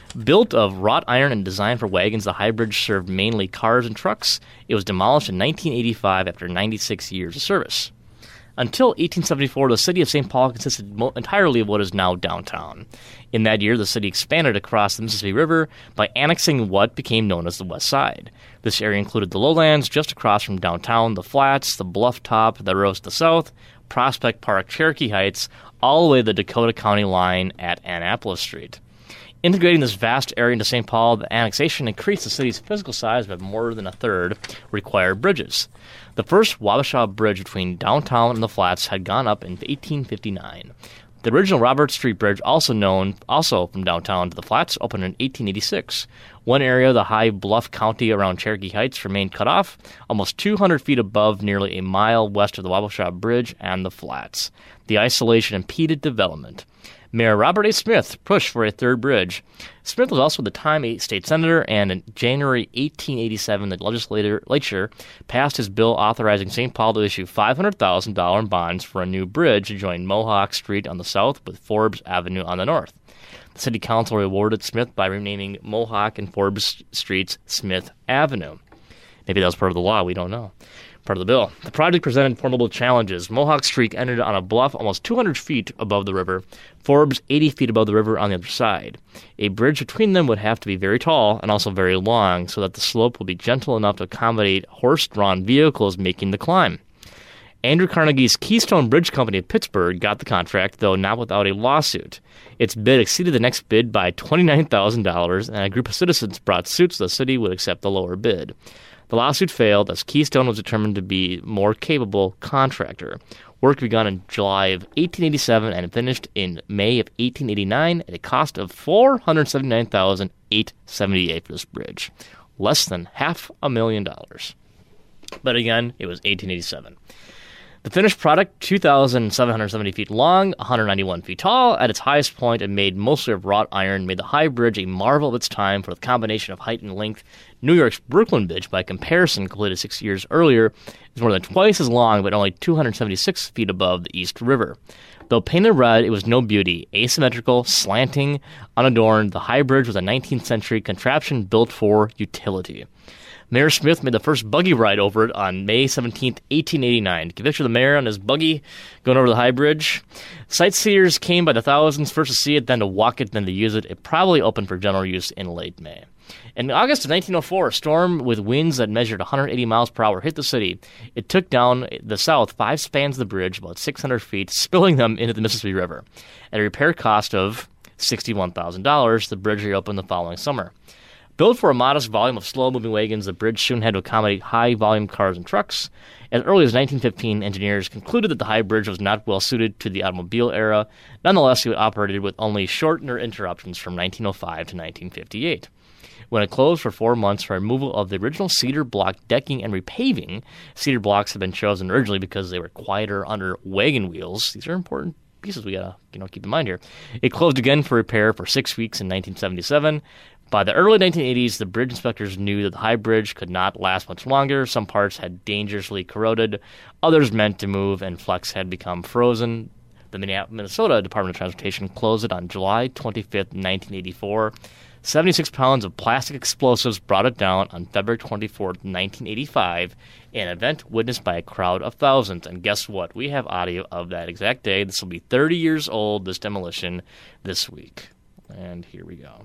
Built of wrought iron and designed for wagons, the High Bridge served mainly cars and trucks. It was demolished in nineteen eighty-five after ninety-six years of service. Until eighteen seventy-four, the city of Saint Paul consisted mo- entirely of what is now downtown. In that year, the city expanded across the Mississippi River by annexing what became known as the West Side. This area included the lowlands just across from downtown, the flats, the bluff top, the roads to the south, Prospect Park, Cherokee Heights, all the way to the Dakota County line at Annapolis Street. Integrating this vast area into Saint Paul, the annexation increased the city's physical size by more than a third, required bridges. The first Wabasha Bridge between downtown and the flats had gone up in eighteen fifty-nine. The original Robert Street Bridge, also known also from downtown to the flats, opened in eighteen eighty-six. One area of the high bluff county around Cherokee Heights remained cut off, almost two hundred feet above, nearly a mile west of the Wabasha Bridge and the flats. The isolation impeded development. Mayor Robert A. Smith pushed for a third bridge. Smith was also at the time a state senator, and in January eighteen eighty-seven, the legislature passed his bill authorizing Saint Paul to issue five hundred thousand dollars in bonds for a new bridge to join Mohawk Street on the south with Forbes Avenue on the north. The city council rewarded Smith by renaming Mohawk and Forbes Streets Smith Avenue. Maybe that was part of the law, we don't know. Part of the bill. The project presented formidable challenges. Mohawk Street ended on a bluff almost two hundred feet above the river, Forbes eighty feet above the river on the other side. A bridge between them would have to be very tall and also very long so that the slope would be gentle enough to accommodate horse-drawn vehicles making the climb. Andrew Carnegie's Keystone Bridge Company of Pittsburgh got the contract, though not without a lawsuit. Its bid exceeded the next bid by twenty-nine thousand dollars, and a group of citizens brought suit so the city would accept the lower bid. The lawsuit failed as Keystone was determined to be a more capable contractor. Work began in July of eighteen eighty-seven and finished in May of eighteen eighty-nine at a cost of four hundred seventy-nine thousand eight hundred seventy-eight dollars for this bridge. Less than half a million dollars. But again, it was eighteen eighty-seven. The finished product, two thousand seven hundred seventy feet long, one hundred ninety-one feet tall, at its highest point and made mostly of wrought iron, made the High Bridge a marvel of its time for the combination of height and length. New York's Brooklyn Bridge, by comparison, completed six years earlier, is more than twice as long but only two hundred seventy-six feet above the East River. Though painted red, it was no beauty. Asymmetrical, slanting, unadorned, the High Bridge was a nineteenth century contraption built for utility. Mayor Smith made the first buggy ride over it on May seventeenth, eighteen eighty-nine. Can you picture the mayor on his buggy going over the High Bridge? Sightseers came by the thousands, first to see it, then to walk it, then to use it. It probably opened for general use in late May. In August of nineteen oh four, a storm with winds that measured one hundred eighty miles per hour hit the city. It took down the south five spans of the bridge, about six hundred feet, spilling them into the Mississippi River. At a repair cost of sixty-one thousand dollars, the bridge reopened the following summer. Built for a modest volume of slow-moving wagons, the bridge soon had to accommodate high-volume cars and trucks. As early as nineteen fifteen, engineers concluded that the High Bridge was not well suited to the automobile era. Nonetheless, it operated with only shorter interruptions from nineteen oh five to nineteen fifty-eight. When it closed for four months for removal of the original cedar block decking and repaving, cedar blocks had been chosen originally because they were quieter under wagon wheels. These are important pieces we gotta you know keep in mind here. It closed again for repair for six weeks in nineteen seventy-seven. By the early nineteen eighties, the bridge inspectors knew that the High Bridge could not last much longer. Some parts had dangerously corroded. Others meant to move, and flex had become frozen. The Minnesota Department of Transportation closed it on July twenty-fifth, nineteen eighty-four. seventy-six pounds of plastic explosives brought it down on February twenty-fourth, nineteen eighty-five, an event witnessed by a crowd of thousands. And guess what? We have audio of that exact day. This will be thirty years old, this demolition, this week. And here we go.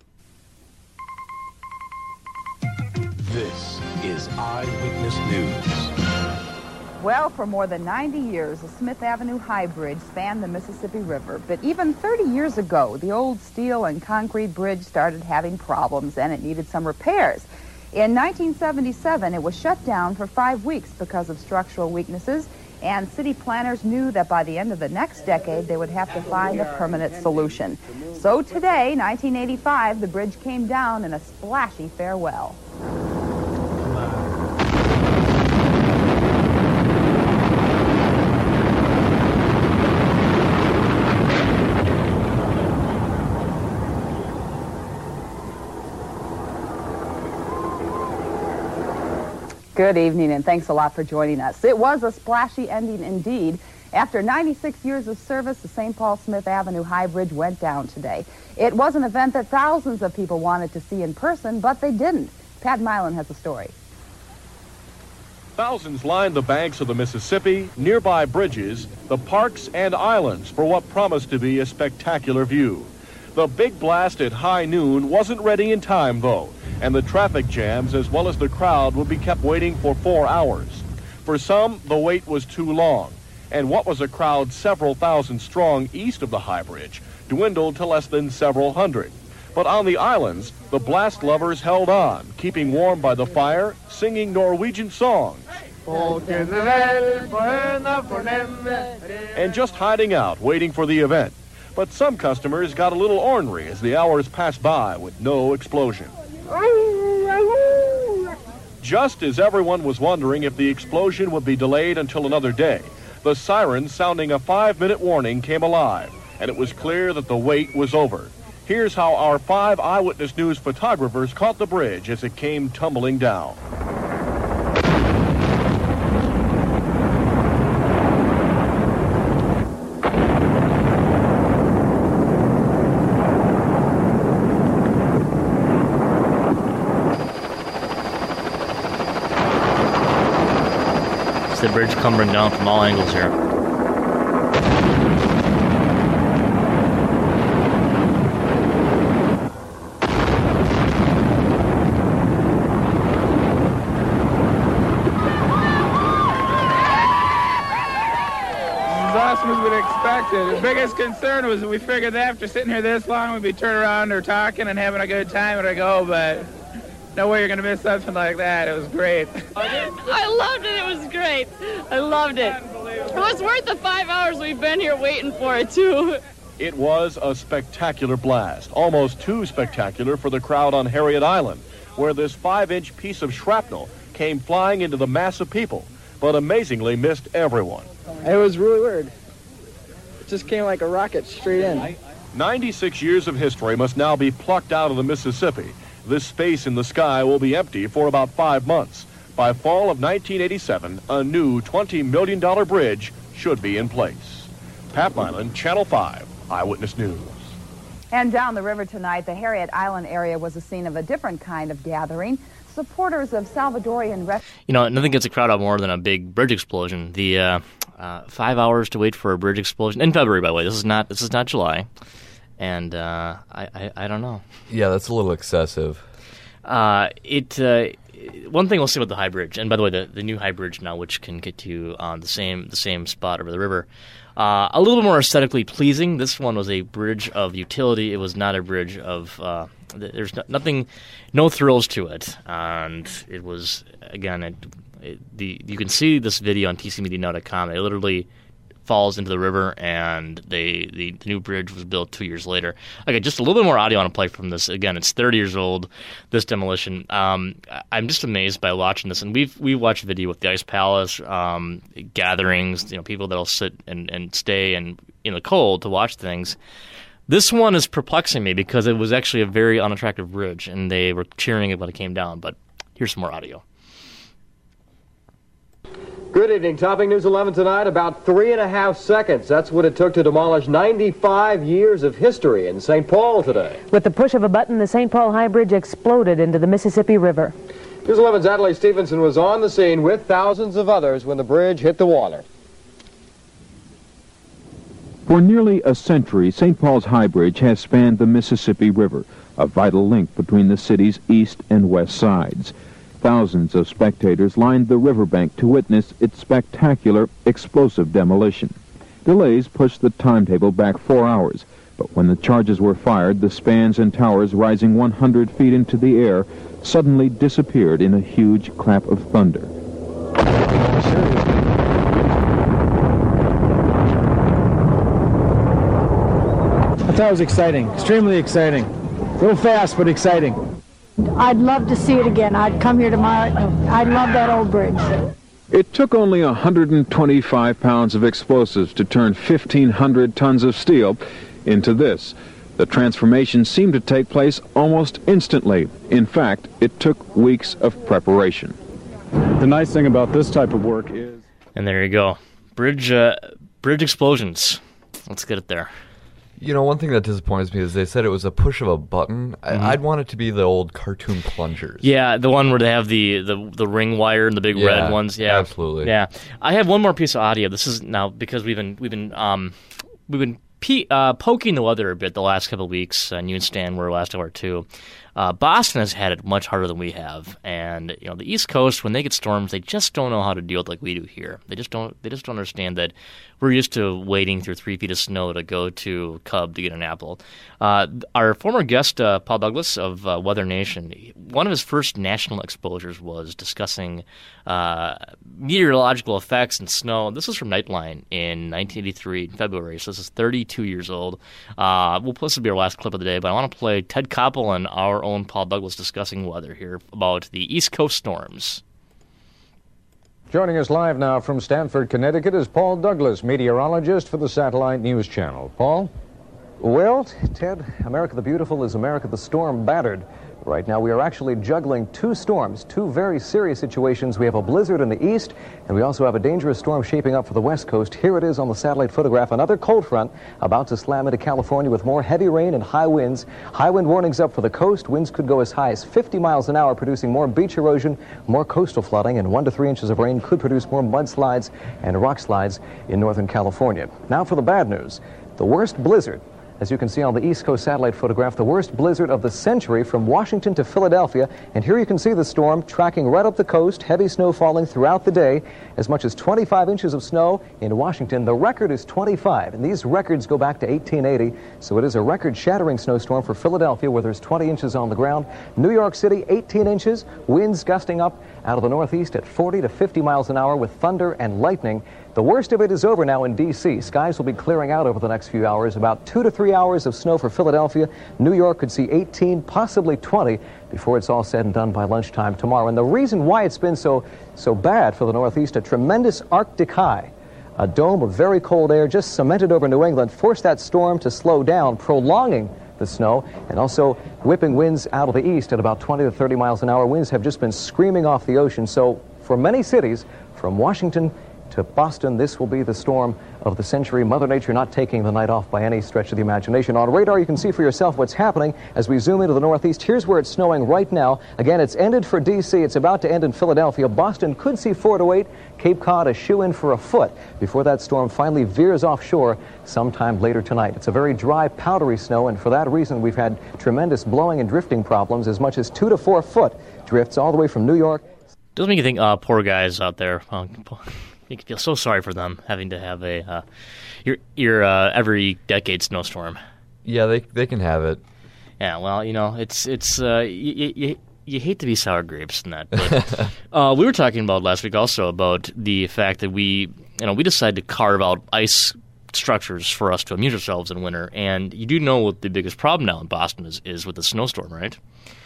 This is Eyewitness News. Well, for more than ninety years, the Smith Avenue High Bridge spanned the Mississippi River. But even thirty years ago, the old steel and concrete bridge started having problems and it needed some repairs. In nineteen seventy-seven, it was shut down for five weeks because of structural weaknesses, and city planners knew that by the end of the next decade, they would have to find a permanent solution. So today, nineteen eighty-five, the bridge came down in a splashy farewell. Good evening, and thanks a lot for joining us. It was a splashy ending indeed, After ninety-six years of service, the Saint Paul Smith Avenue High Bridge went down today. It was an event that thousands of people wanted to see in person, but they didn't. Pat Milan has a story. Thousands lined the banks of the Mississippi, nearby bridges, the parks and islands for what promised to be a spectacular view. The big blast at high noon wasn't ready in time, though, and the traffic jams as well as the crowd would be kept waiting for four hours. For some, the wait was too long, and what was a crowd several thousand strong east of the High Bridge dwindled to less than several hundred. But on the islands, the blast lovers held on, keeping warm by the fire, singing Norwegian songs, and just hiding out, waiting for the event. But some customers got a little ornery as the hours passed by with no explosion. Just as everyone was wondering if the explosion would be delayed until another day, the siren sounding a five-minute warning came alive, and it was clear that the wait was over. Here's how our five Eyewitness News photographers caught the bridge as it came tumbling down. It's the bridge coming down from all angles here. As we'd expected. The biggest concern was that we figured that after sitting here this long, we'd be turning around or talking and having a good time and I go, but no way you're going to miss something like that. It was great. I loved it. It was great. I loved it. It was worth the five hours we've been here waiting for it, too. It was a spectacular blast, almost too spectacular for the crowd on Harriet Island, where this five-inch piece of shrapnel came flying into the mass of people, but amazingly missed everyone. It was really weird. It just came like a rocket straight in. ninety-six years of history must now be plucked out of the Mississippi. This space in the sky will be empty for about five months. By fall of nineteen eighty-seven, a new twenty million dollars bridge should be in place. Pat Milan, Channel five, Eyewitness News. And down the river tonight, the Harriet Island area was the scene of a different kind of gathering. Supporters of Salvadorian refugees. You know, nothing gets a crowd out more than a big bridge explosion. The uh, uh, five hours to wait for a bridge explosion in February, by the way. This is not this is not July, and uh, I, I I don't know. Yeah, that's a little excessive. Uh, it uh, one thing we'll say about the High Bridge, and by the way, the, the new High Bridge now, which can get you on the same the same spot over the river, uh, a little more aesthetically pleasing. This one was a bridge of utility. It was not a bridge of. Uh, There's no, nothing, no thrills to it, and it was again. It, it, the you can see this video on T C media now dot com. It literally falls into the river, and they the, the new bridge was built two years later. Okay, just a little bit more audio I want to play from this. Again, it's thirty years old. This demolition. Um, I'm just amazed by watching this, and we've we watched video with the Ice Palace um, gatherings. You know, people that'll sit and, and stay and in the cold to watch things. This one is perplexing me because it was actually a very unattractive bridge, and they were cheering it when it came down. But here's some more audio. Good evening. Topping News eleven tonight, about three and a half seconds. That's what it took to demolish ninety-five years of history in Saint Paul today. With the push of a button, the Saint Paul High Bridge exploded into the Mississippi River. News eleven's Adelaide Stevenson was on the scene with thousands of others when the bridge hit the water. For nearly a century, Saint Paul's High Bridge has spanned the Mississippi River, a vital link between the city's east and west sides. Thousands of spectators lined the riverbank to witness its spectacular, explosive demolition. Delays pushed the timetable back four hours, but when the charges were fired, the spans and towers rising one hundred feet into the air suddenly disappeared in a huge clap of thunder. I thought it was exciting, extremely exciting. A little fast, but exciting. I'd love to see it again. I'd come here tomorrow. I love that old bridge. It took only one hundred twenty-five pounds of explosives to turn fifteen hundred tons of steel into this. The transformation seemed to take place almost instantly. In fact, it took weeks of preparation. The nice thing about this type of work is... And there you go. Bridge... Uh, bridge explosions. Let's get it there. You know, one thing that disappoints me is they said it was a push of a button. Mm-hmm. I, I'd want it to be the old cartoon plungers. Yeah, the one where they have the, the, the ring wire and the big Yeah, red ones. Yeah, absolutely. Yeah, I have one more piece of audio. This is now because we've been we've been um, we've been pe- uh, poking the weather a bit the last couple of weeks. And you and Stan were last hour too. Uh, Boston has had it much harder than we have, and you know the East Coast, when they get storms, they just don't know how to deal with it like we do here. They just don't. They just don't understand that we're used to wading through three feet of snow to go to Cub to get an apple. Uh, our former guest, uh, Paul Douglas of uh, Weather Nation, one of his first national exposures was discussing uh, meteorological effects and snow. This was from Nightline in nineteen eighty-three in February, so this is thirty-two years old. Uh, we'll this will be our last clip of the day, but I want to play Ted Koppel and our own Paul Douglas discussing weather here about the East Coast storms. Joining us live now from Stamford, Connecticut is Paul Douglas, meteorologist for the Satellite News Channel. Paul? Well, Ted, America the Beautiful is America the Storm battered. Right now we are actually juggling two storms, two very serious situations. We have a blizzard in the east, and we also have a dangerous storm shaping up for the west coast. Here it is on the satellite photograph, another cold front about to slam into California with more heavy rain and high winds. High wind warnings up for the coast. Winds could go as high as fifty miles an hour, producing more beach erosion, more coastal flooding, and one to three inches of rain could produce more mudslides and rock slides in Northern California. Now for the bad news. The worst blizzard, as you can see on the East Coast satellite photograph, the worst blizzard of the century from Washington to Philadelphia. And here you can see the storm tracking right up the coast, heavy snow falling throughout the day, as much as twenty-five inches of snow in Washington. The record is twenty-five, and these records go back to eighteen eighty, so it is a record-shattering snowstorm for Philadelphia, where there's twenty inches on the ground. New York City, eighteen inches, winds gusting up out of the northeast at forty to fifty miles an hour with thunder and lightning. The worst of it is over now in D C Skies will be clearing out over the next few hours. About two to three hours of snow for Philadelphia. New York could see eighteen, possibly twenty, before it's all said and done by lunchtime tomorrow. And the reason why it's been so, so bad for the Northeast, a tremendous Arctic high, a dome of very cold air just cemented over New England, forced that storm to slow down, prolonging the snow, and also whipping winds out of the east at about twenty to thirty miles an hour. Winds have just been screaming off the ocean. So for many cities, from Washington to Boston, this will be the storm of the century. Mother Nature not taking the night off by any stretch of the imagination. On radar, you can see for yourself what's happening as we zoom into the northeast. Here's where it's snowing right now. Again, it's ended for D C It's about to end in Philadelphia. Boston could see four to eight. Cape Cod a shoe-in for a foot before that storm finally veers offshore sometime later tonight. It's a very dry, powdery snow, and for that reason, we've had tremendous blowing and drifting problems. As much as two to four foot drifts all the way from New York. Doesn't make you think, uh, poor guys out there. Uh, You can feel so sorry for them having to have a uh, your your uh, every decade snowstorm. Yeah, they they can have it. Yeah, well, you know, it's it's uh, you, you you hate to be sour grapes in that. But, uh, we were talking about last week also about the fact that we you know we decided to carve out ice structures for us to amuse ourselves in winter, and you do know what the biggest problem now in Boston is is with the snowstorm, right?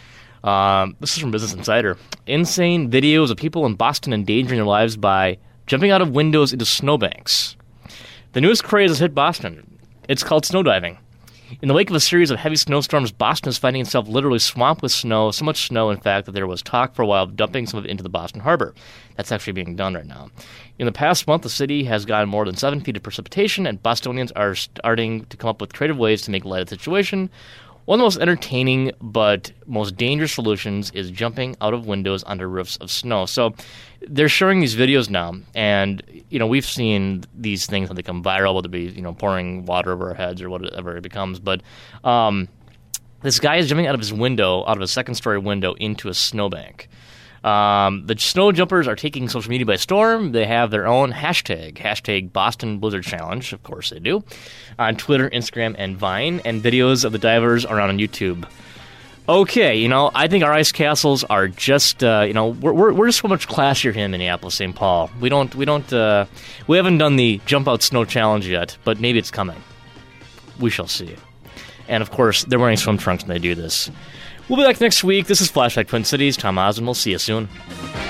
Um, this is from Business Insider. Insane videos of people in Boston endangering their lives by jumping out of windows into snowbanks. The newest craze has hit Boston. It's called snowdiving. In the wake of a series of heavy snowstorms, Boston is finding itself literally swamped with snow, so much snow, in fact, that there was talk for a while of dumping some of it into the Boston Harbor. That's actually being done right now. In the past month, the city has gotten more than seven feet of precipitation, and Bostonians are starting to come up with creative ways to make light of the situation. One of the most entertaining but most dangerous solutions is jumping out of windows under roofs of snow. So they're sharing these videos now, and you know we've seen these things when they come viral, whether it be you know pouring water over our heads or whatever it becomes. But um, this guy is jumping out of his window, out of a second-story window, into a snowbank. Um, the snow jumpers are taking social media by storm. They have their own hashtag, hashtag Boston Blizzard Challenge. Of course they do. On Twitter, Instagram, and Vine, and videos of the divers are on YouTube. Okay, you know, I think our ice castles are just, uh, you know, we're, we're we're just so much classier here in Minneapolis, Saint Paul. We don't, we don't, uh, we haven't done the jump out snow challenge yet, but maybe it's coming. We shall see. And of course, they're wearing swim trunks when they do this. We'll be back next week. This is Flashback Twin Cities. Tom Osmond. We'll see you soon.